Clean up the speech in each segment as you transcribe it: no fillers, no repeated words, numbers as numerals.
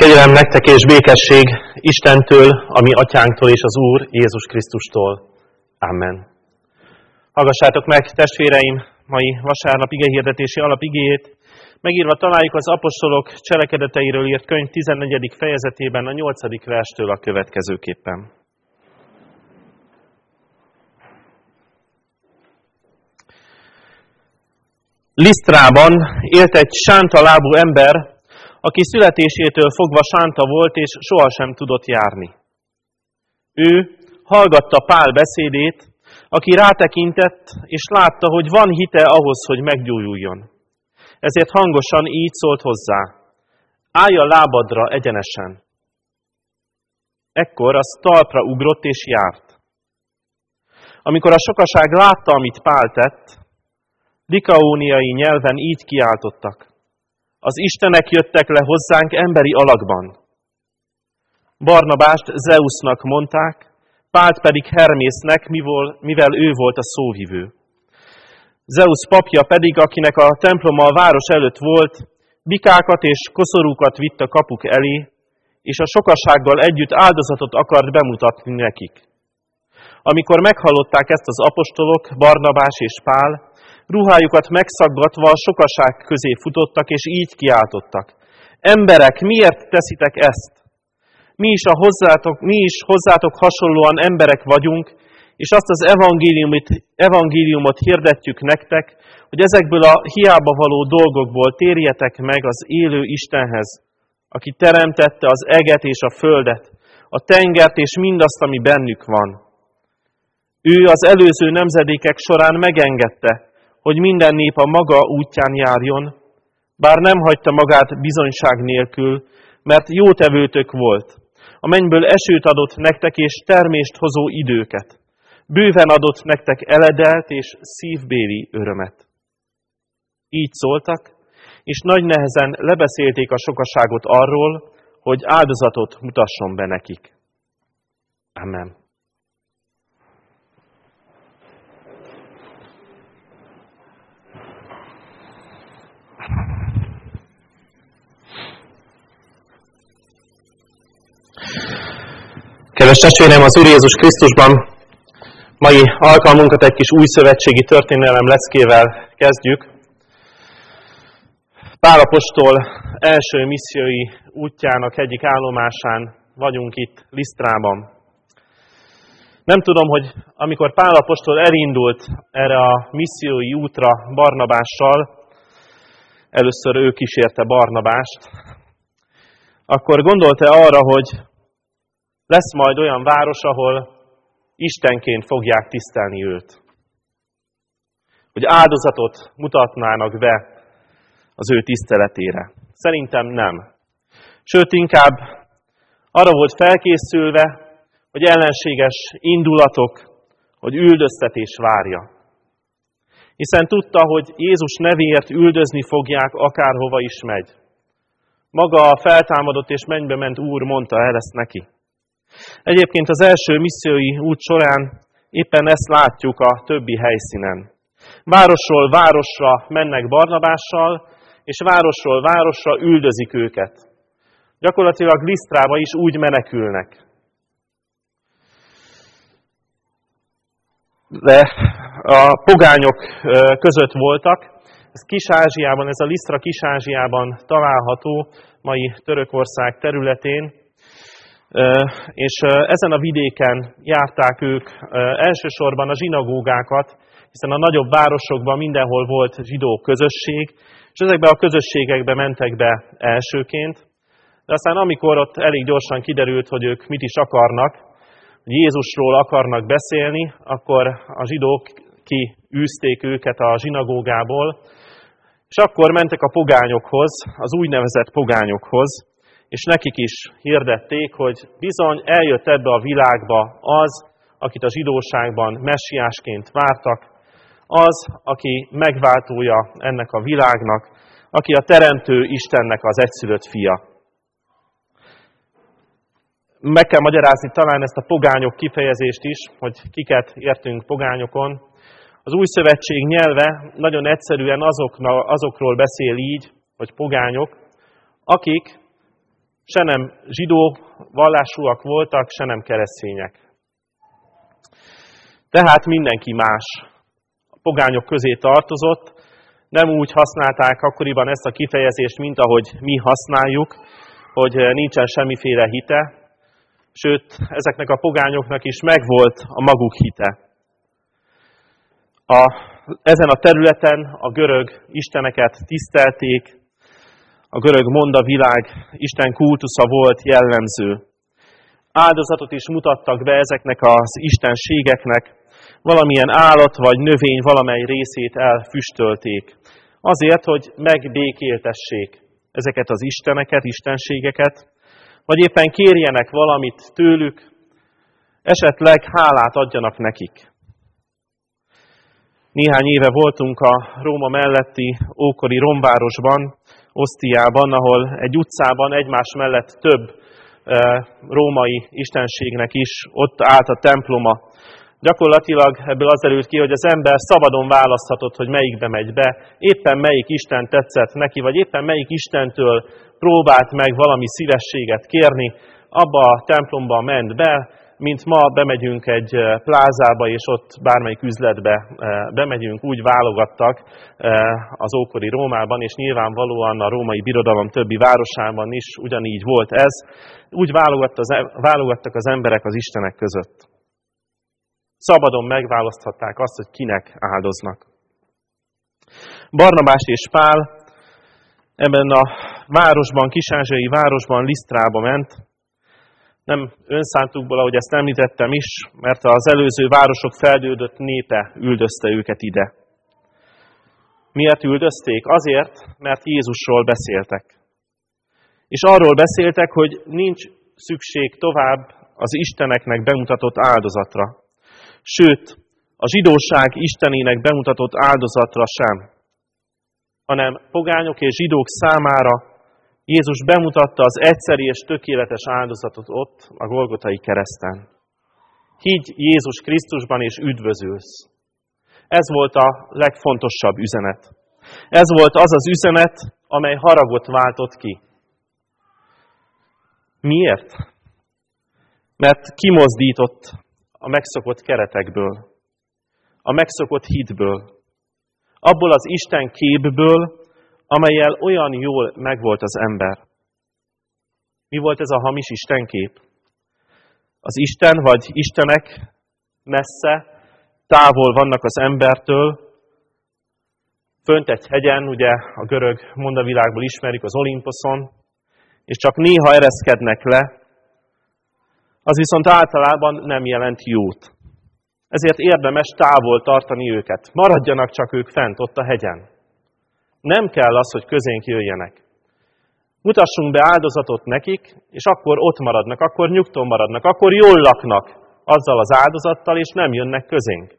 Kegyelem nektek és békesség Istentől, a mi atyánktól és az Úr Jézus Krisztustól. Amen. Hallgassátok meg, testvéreim, mai vasárnap igehirdetési alapigéjét. Megírva találjuk az apostolok cselekedeteiről írt könyv 14. fejezetében a 8. verstől a következőképpen. Lisztrában élt egy sánta lábú ember, aki születésétől fogva sánta volt, és sohasem tudott járni. Ő hallgatta Pál beszédét, aki rátekintett, és látta, hogy van hite ahhoz, hogy meggyógyuljon. Ezért hangosan így szólt hozzá: állj a lábadra egyenesen. Ekkor az talpra ugrott és járt. Amikor a sokaság látta, amit Pál tett, likaóniai nyelven így kiáltottak: az istenek jöttek le hozzánk emberi alakban. Barnabást Zeusnak mondták, Pált pedig Hermésznek, mivel ő volt a szóvivő. Zeusz papja pedig, akinek a temploma a város előtt volt, bikákat és koszorúkat vitt a kapuk elé, és a sokasággal együtt áldozatot akart bemutatni nekik. Amikor meghallották ezt az apostolok, Barnabás és Pál, ruhájukat megszaggatva a sokaság közé futottak, és így kiáltottak: emberek, miért teszitek ezt? Mi is hozzátok hasonlóan emberek vagyunk, és azt az evangéliumot hirdetjük nektek, hogy ezekből a hiába való dolgokból térjetek meg az élő Istenhez, aki teremtette az eget és a földet, a tengert és mindazt, ami bennük van. Ő az előző nemzedékek során megengedte, hogy minden nép a maga útján járjon, bár nem hagyta magát bizonyság nélkül, mert jótevőtök volt. A mennyből esőt adott nektek és termést hozó időket. Bőven adott nektek eledelt és szívbéli örömet. Így szóltak, és nagy nehezen lebeszélték a sokaságot arról, hogy áldozatot mutasson be nekik. Amen. Kedves testvéreim, az Úr Jézus Krisztusban mai alkalmunkat egy kis újszövetségi történelem leckével kezdjük. Pál apostol első missziói útjának egyik állomásán vagyunk itt Lisztrában. Nem tudom, hogy amikor Pál apostol elindult erre a missziói útra Barnabással, először ő kísérte Barnabást, akkor gondolta arra, hogy lesz majd olyan város, ahol istenként fogják tisztelni őt. Hogy áldozatot mutatnának be az ő tiszteletére. Szerintem nem. Sőt, inkább arra volt felkészülve, hogy ellenséges indulatok, hogy üldöztetés várja. Hiszen tudta, hogy Jézus nevéért üldözni fogják, akárhova is megy. Maga a feltámadott és mennybe ment Úr mondta el ezt neki. Egyébként az első missziói út során éppen ezt látjuk a többi helyszínen. Városról városra mennek Barnabással, és városról városra üldözik őket. Gyakorlatilag Lisztrába is úgy menekülnek. De a pogányok között voltak. Ez Kis-Ázsiában, ez a Lisztra Kis-Ázsiában található, mai Törökország területén. És ezen a vidéken járták ők elsősorban a zsinagógákat, hiszen a nagyobb városokban mindenhol volt zsidó közösség, és ezekbe a közösségekbe mentek be elsőként. De aztán amikor ott elég gyorsan kiderült, hogy ők mit is akarnak, hogy Jézusról akarnak beszélni, akkor a zsidók kiűzték őket a zsinagógából, és akkor mentek a pogányokhoz, az úgynevezett pogányokhoz, és nekik is hirdették, hogy bizony eljött ebbe a világba az, akit a zsidóságban messiásként vártak, az, aki megváltója ennek a világnak, aki a teremtő Istennek az egyszülött fia. Meg kell magyarázni talán ezt a pogányok kifejezést is, hogy kiket értünk pogányokon. Az Új Szövetség nyelve nagyon egyszerűen azokról beszél így, hogy pogányok, akik Se nem zsidó vallásúak voltak, se nem keresztények. Tehát mindenki más. A pogányok közé tartozott, nem úgy használták akkoriban ezt a kifejezést, mint ahogy mi használjuk, hogy nincsen semmiféle hite, sőt, ezeknek a pogányoknak is megvolt a maguk hite. Ezen a területen a görög isteneket tisztelték, a görög mondavilág Isten kultusza volt jellemző. Áldozatot is mutattak be ezeknek az istenségeknek, valamilyen állat vagy növény valamely részét elfüstölték. Azért, hogy megbékéltessék ezeket az isteneket, istenségeket, vagy éppen kérjenek valamit tőlük, esetleg hálát adjanak nekik. Néhány éve voltunk a Róma melletti ókori romvárosban, Osztiában, ahol egy utcában egymás mellett több római istenségnek is ott állt a temploma. Gyakorlatilag ebből az derült ki, hogy az ember szabadon választhatott, hogy melyikbe megy be, éppen melyik Isten tetszett neki, vagy éppen melyik Istentől próbált meg valami szívességet kérni, abba a templomba ment be, mint ma bemegyünk egy plázába, és ott bármelyik üzletbe bemegyünk, úgy válogattak az ókori Rómában, és nyilvánvalóan a római birodalom többi városában is ugyanígy volt ez. Úgy válogattak az emberek az istenek között. Szabadon megválaszthatták azt, hogy kinek áldoznak. Barnabás és Pál ebben a városban, kis-ázsiai városban Lisztrába ment. Nem önszántukból, ahogy ezt említettem is, mert az előző városok feldődött népe üldözte őket ide. Miért üldözték? Azért, mert Jézusról beszéltek. És arról beszéltek, hogy nincs szükség tovább az isteneknek bemutatott áldozatra. Sőt, a zsidóság istenének bemutatott áldozatra sem, hanem pogányok és zsidók számára Jézus bemutatta az egyszeri és tökéletes áldozatot ott, a Golgotai kereszten. Higgy Jézus Krisztusban és üdvözülsz. Ez volt a legfontosabb üzenet. Ez volt az az üzenet, amely haragot váltott ki. Miért? Mert kimozdított a megszokott keretekből, a megszokott hitből, abból az Isten képből, amellyel olyan jól megvolt az ember. Mi volt ez a hamis istenkép? Az Isten vagy istenek messze, távol vannak az embertől, fönt egy hegyen, ugye a görög mondavilágból ismerjük az Olimposzon, és csak néha ereszkednek le, az viszont általában nem jelent jót. Ezért érdemes távol tartani őket. Maradjanak csak ők fent, ott a hegyen. Nem kell az, hogy közénk jöjjenek. Mutassunk be áldozatot nekik, és akkor ott maradnak, akkor nyugton maradnak, akkor jól laknak azzal az áldozattal, és nem jönnek közénk.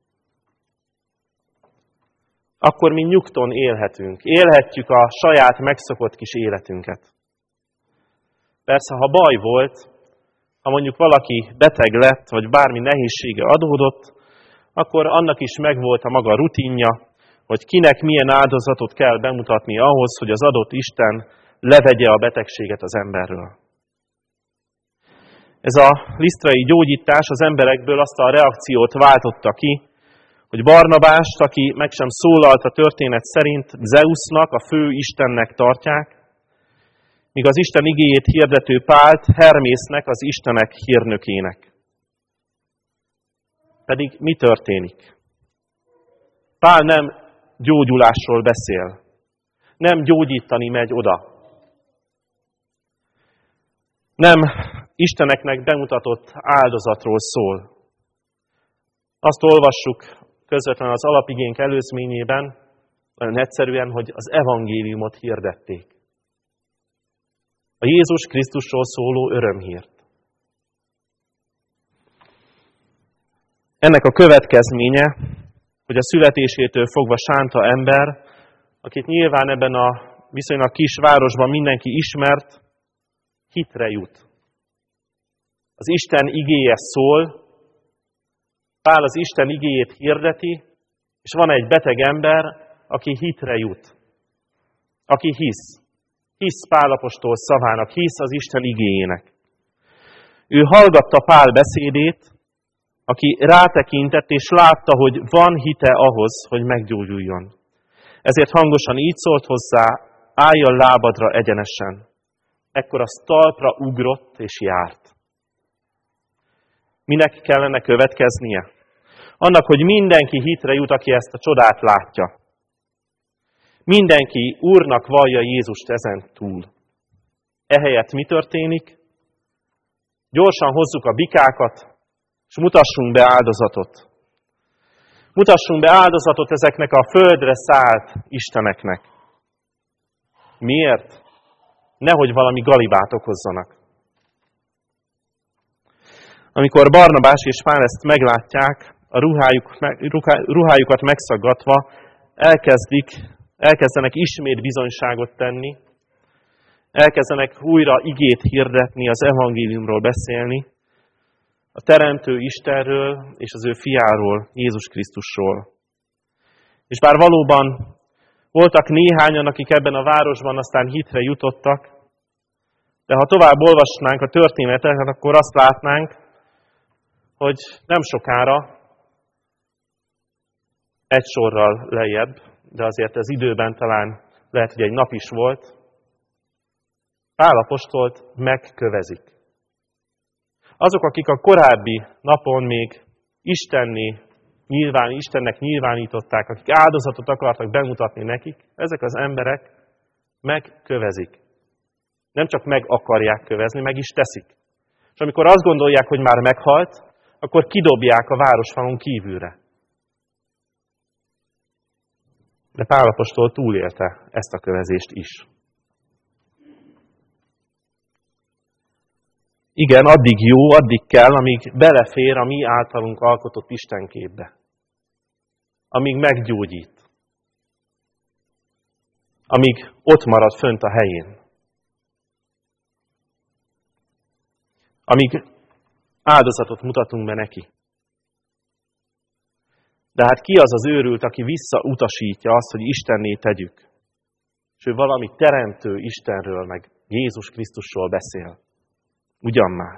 Akkor mi nyugton élhetünk. Élhetjük a saját megszokott kis életünket. Persze, ha baj volt, ha mondjuk valaki beteg lett, vagy bármi nehézsége adódott, akkor annak is megvolt a maga rutinja, hogy kinek milyen áldozatot kell bemutatni ahhoz, hogy az adott Isten levegye a betegséget az emberről. Ez a lisztrai gyógyítás az emberekből azt a reakciót váltotta ki, hogy Barnabást, aki meg sem szólalt a történet szerint, Zeusnak, a fő istennek tartják, míg az Isten igéjét hirdető Pált Hermésznek, az istenek hírnökének. Pedig mi történik? Pál nem gyógyulásról beszél. Nem gyógyítani megy oda. Nem isteneknek bemutatott áldozatról szól. Azt olvassuk közvetlenül az alapigénk előzményében, nagyon egyszerűen, hogy az evangéliumot hirdették. A Jézus Krisztusról szóló örömhírt. Ennek a következménye, hogy a születésétől fogva sánta ember, akit nyilván ebben a viszonylag kis városban mindenki ismert, hitre jut. Az Isten igéje szól, Pál az Isten igéjét hirdeti, és van egy beteg ember, aki hitre jut. Aki hisz. hisz Pál apostol szavának, hisz az Isten igéjének. Ő hallgatta Pál beszédét, aki rátekintett és látta, hogy van hite ahhoz, hogy meggyógyuljon. Ezért hangosan így szólt hozzá, álljon lábadra egyenesen. Ekkor az talpra ugrott és járt. Minek kellene következnie? Annak, hogy mindenki hitre jut, aki ezt a csodát látja. Mindenki Úrnak vallja Jézust ezen túl. Ehelyett mi történik? Gyorsan hozzuk a bikákat, és mutassunk be áldozatot. Mutassunk be áldozatot ezeknek a földre szállt isteneknek. Miért? Nehogy valami galibát okozzanak. Amikor Barnabás és Pál ezt meglátják, a ruhájukat megszaggatva elkezdenek ismét bizonyságot tenni, elkezdenek újra igét hirdetni, az evangéliumról beszélni, a Teremtő Istenről és az ő fiáról, Jézus Krisztusról. És bár valóban voltak néhányan, akik ebben a városban aztán hitre jutottak, de ha tovább olvasnánk a történetet, akkor azt látnánk, hogy nem sokára, egy sorral lejjebb, de azért ez időben talán lehet, hogy egy nap is volt, Pál apostolt megkövezik. Azok, akik a korábbi napon még Istennek nyilvánították, akik áldozatot akartak bemutatni nekik, ezek az emberek megkövezik. Nem csak meg akarják kövezni, meg is teszik. És amikor azt gondolják, hogy már meghalt, akkor kidobják a városfalon kívülre. De Pál apostol túlélte ezt a kövezést is. Igen, addig jó, addig kell, amíg belefér a mi általunk alkotott istenképbe. Amíg meggyógyít. Amíg ott marad fönt a helyén. Amíg áldozatot mutatunk be neki. De hát ki az az őrült, aki visszautasítja azt, hogy Istenné tegyük? És ő valami teremtő Istenről, meg Jézus Krisztusról beszél. Ugyan már.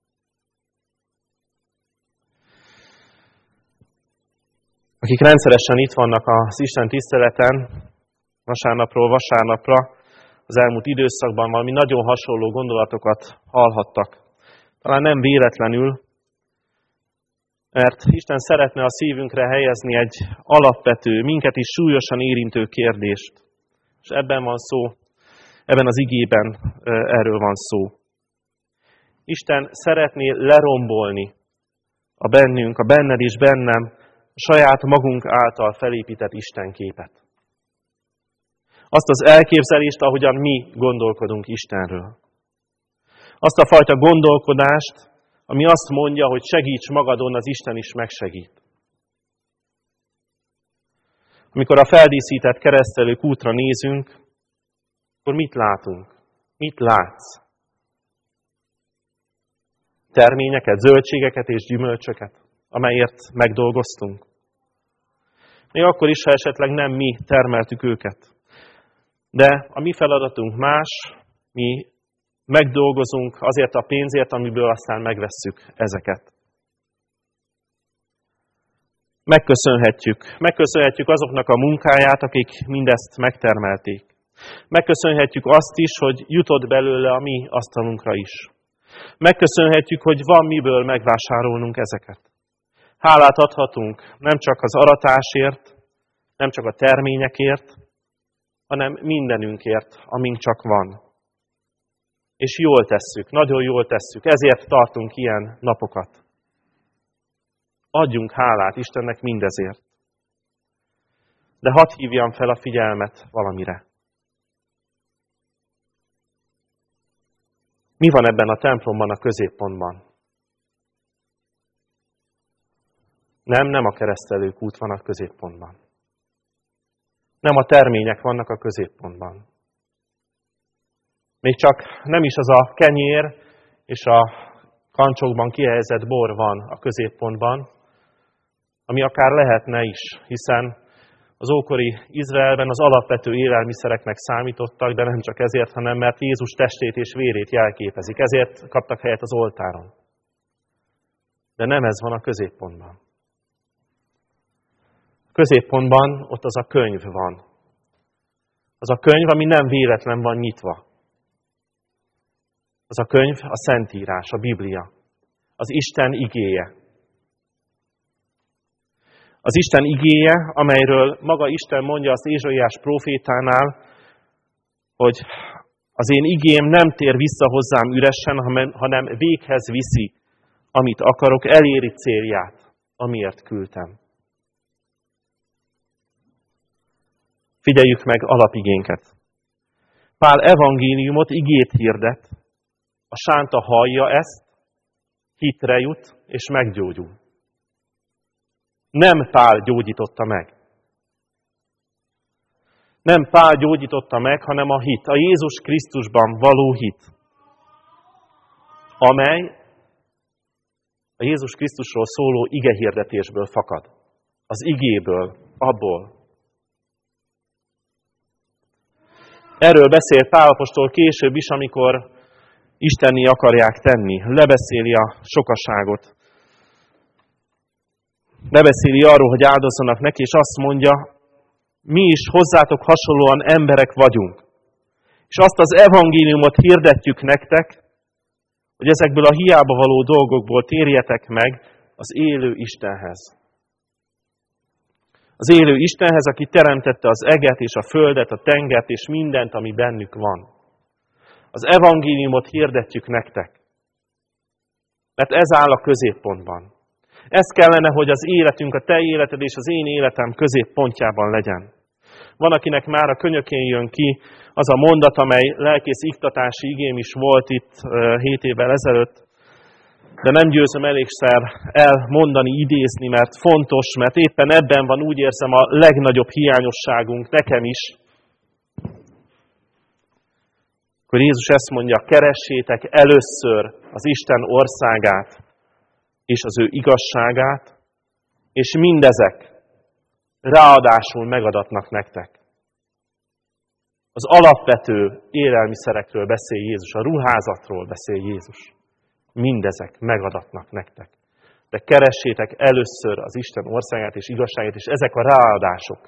Akik rendszeresen itt vannak az Isten tiszteleten, vasárnapról vasárnapra, az elmúlt időszakban valami nagyon hasonló gondolatokat hallhattak. Talán nem véletlenül, mert Isten szeretne a szívünkre helyezni egy alapvető, minket is súlyosan érintő kérdést. És ebben van szó, ebben az igében erről van szó. Isten szeretné lerombolni a benned és bennem, a saját magunk által felépített Istenképet. Azt az elképzelést, ahogyan mi gondolkodunk Istenről. Azt a fajta gondolkodást, ami azt mondja, hogy segíts magadon, az Isten is megsegít. Amikor a feldíszített keresztelők útra nézünk, akkor mit látunk? Mit látsz? Terményeket, zöldségeket és gyümölcsöket, amelyért megdolgoztunk. Még akkor is, ha esetleg nem mi termeltük őket. De a mi feladatunk más, mi megdolgozunk azért a pénzért, amiből aztán megvesszük ezeket. Megköszönhetjük azoknak a munkáját, akik mindezt megtermelték. Megköszönhetjük azt is, hogy jutott belőle a mi asztalunkra is. Megköszönhetjük, hogy van miből megvásárolnunk ezeket. Hálát adhatunk nem csak az aratásért, nem csak a terményekért, hanem mindenünkért, amink csak van. És jól tesszük, nagyon jól tesszük, ezért tartunk ilyen napokat. Adjunk hálát Istennek mindezért. De hadd hívjam fel a figyelmet valamire. Mi van ebben a templomban a középpontban? Nem a keresztelők út van a középpontban. Nem a termények vannak a középpontban. Még csak nem is az a kenyér és a kancsokban kihelyezett bor van a középpontban, ami akár lehetne is, hiszen az ókori Izraelben az alapvető élelmiszereknek számítottak, de nem csak ezért, hanem mert Jézus testét és vérét jelképezik. Ezért kaptak helyet az oltáron. De nem ez van a középpontban. A középpontban ott az a könyv van. Az a könyv, ami nem véletlen van nyitva. Az a könyv a Szentírás, a Biblia. Az Isten igéje. Az Isten igéje, amelyről maga Isten mondja az Ézsaiás prófétánál, hogy az én igém nem tér vissza hozzám üresen, hanem véghez viszi, amit akarok, eléri célját, amiért küldtem. Figyeljük meg alapigénket. Pál evangéliumot, igét hirdet, a sánta hallja ezt, hitre jut és meggyógyul. Nem Pál gyógyította meg. Nem Pál gyógyította meg, hanem a hit, a Jézus Krisztusban való hit, amely a Jézus Krisztusról szóló igehirdetésből fakad. Az igéből, abból. Erről beszél Pál apostol később is, amikor istenné akarják tenni. Lebeszéli a sokaságot. Lebeszéli arról, hogy áldozzanak neki, és azt mondja, mi is hozzátok hasonlóan emberek vagyunk. És azt az evangéliumot hirdetjük nektek, hogy ezekből a hiába való dolgokból térjetek meg az élő Istenhez. Az élő Istenhez, aki teremtette az eget és a földet, a tengert és mindent, ami bennük van. Az evangéliumot hirdetjük nektek. Mert ez áll a középpontban. Ez kellene, hogy az életünk, a te életed és az én életem középpontjában legyen. Van, akinek már a könyökén jön ki az a mondat, amely lelkész iktatási igém is volt itt 7 évvel ezelőtt, de nem győzöm elégszer elmondani, idézni, mert fontos, mert éppen ebben van, úgy érzem, a legnagyobb hiányosságunk, nekem is. Akkor Jézus ezt mondja, keressétek először az Isten országát, és az ő igazságát, és mindezek ráadásul megadatnak nektek. Az alapvető élelmiszerekről beszél Jézus, a ruházatról beszél Jézus. Mindezek megadatnak nektek. De keressétek először az Isten országát és igazságát, és ezek a ráadások.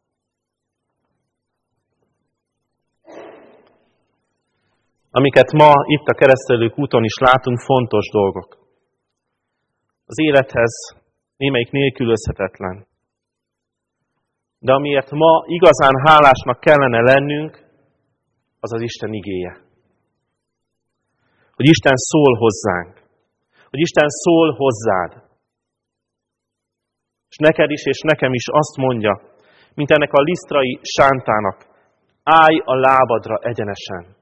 Amiket ma itt a Keresztelők úton is látunk, fontos dolgok. Az élethez némelyik nélkülözhetetlen. De amiért ma igazán hálásnak kellene lennünk, az az Isten igéje. Hogy Isten szól hozzánk. Hogy Isten szól hozzád. És neked is, és nekem is azt mondja, mint ennek a lisztrai sántának, állj a lábadra egyenesen.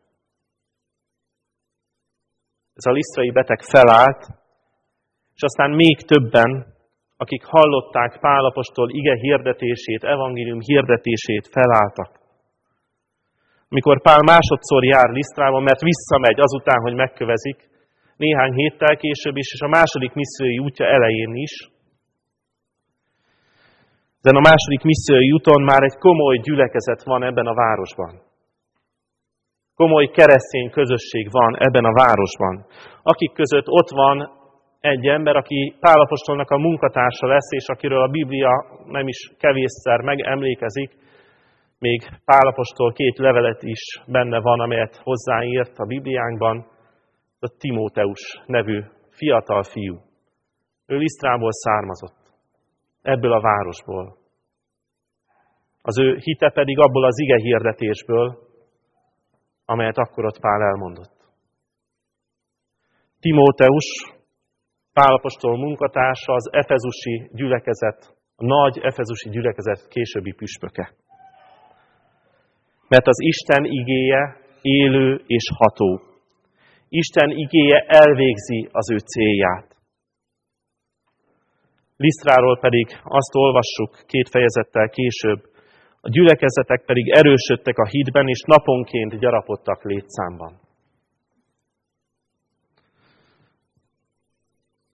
Ez a lisztrai beteg felállt, és aztán még többen, akik hallották Pál apostol ige hirdetését, evangélium hirdetését, felálltak. Amikor Pál másodszor jár Lisztrában, mert visszamegy azután, hogy megkövezik, néhány héttel később is, és a második missziói útja elején is. Ezen a második missziói úton már egy komoly gyülekezet van ebben a városban. Komoly keresztény közösség van ebben a városban. Akik között ott van egy ember, aki Pál apostolnak a munkatársa lesz, és akiről a Biblia nem is kevésszer megemlékezik, még Pál apostol 2 levelet is benne van, amelyet hozzáírt a Bibliánkban, a Timóteus nevű fiatal fiú. Ő Lisztrából származott, ebből a városból. Az ő hite pedig abból az ige hirdetésből, amelyet akkor ott Pál elmondott. Timóteus, Pál apostol munkatársa, az efezusi gyülekezet, a nagy efezusi gyülekezet későbbi püspöke. Mert az Isten igéje élő és ható. Isten igéje elvégzi az ő célját. Lisztráról pedig azt olvassuk 2 fejezettel később, a gyülekezetek pedig erősödtek a hitben, és naponként gyarapodtak létszámban.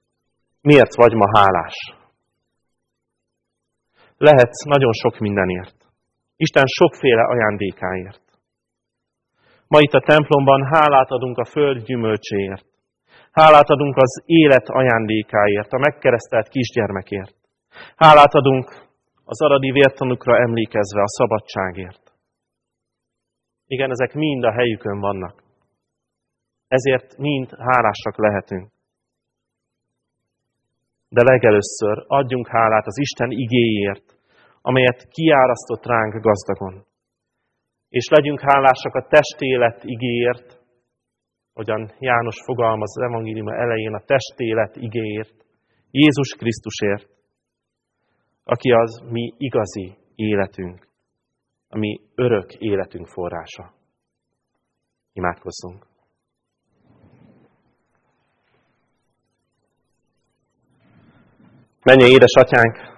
Miért vagy ma hálás? Lehetsz nagyon sok mindenért. Isten sokféle ajándékáért. Ma itt a templomban hálát adunk a föld gyümölcséért. Hálát adunk az élet ajándékáért, a megkeresztelt kisgyermekért. Hálát adunk az aradi vértanúkra emlékezve a szabadságért. Igen, ezek mind a helyükön vannak. Ezért mind hálásak lehetünk. De legelőször adjunk hálát az Isten igéért, amelyet kiárasztott ránk gazdagon. És legyünk hálásak a testélet igéért, hogyan János fogalmaz az evangélium elején, a testélet igéért, Jézus Krisztusért, aki az mi igazi életünk, a mi örök életünk forrása. Imádkozzunk! Mennyei édesatyánk,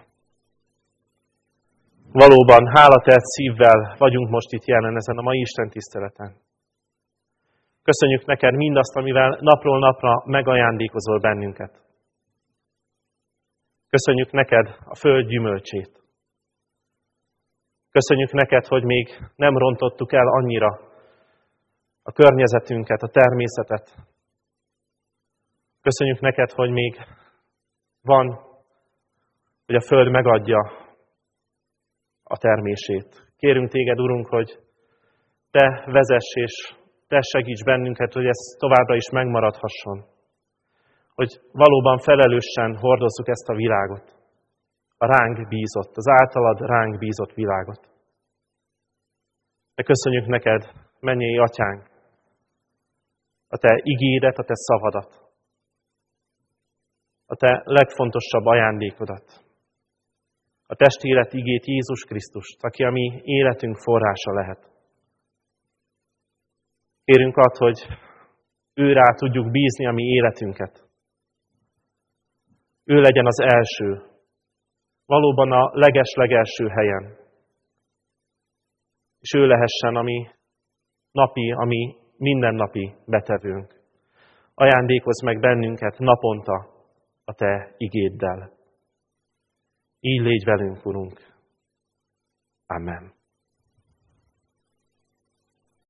valóban hálatelt szívvel vagyunk most itt jelen ezen a mai Isten tiszteleten. Köszönjük neked mindazt, amivel napról napra megajándékozol bennünket. Köszönjük neked a föld gyümölcsét. Köszönjük neked, hogy még nem rontottuk el annyira a környezetünket, a természetet. Köszönjük neked, hogy még van, hogy a föld megadja a termését. Kérünk téged, Urunk, hogy te vezess és te segíts bennünket, hogy ez továbbra is megmaradhasson. Hogy valóban felelősen hordozzuk ezt a világot. A ránk bízott, az általad ránk bízott világot. De köszönjük neked, mennyei atyánk, a te igédet, a te szavadat, a te legfontosabb ajándékodat, a testélet igét Jézus Krisztust, aki a mi életünk forrása lehet. Kérünk azt, hogy ő rá tudjuk bízni a mi életünket. Ő legyen az első, valóban a leges-legelső helyen. És ő lehessen a mi napi, a mi mindennapi betevőnk. Ajándékozz meg bennünket naponta a te igéddel. Így légy velünk, Urunk. Amen.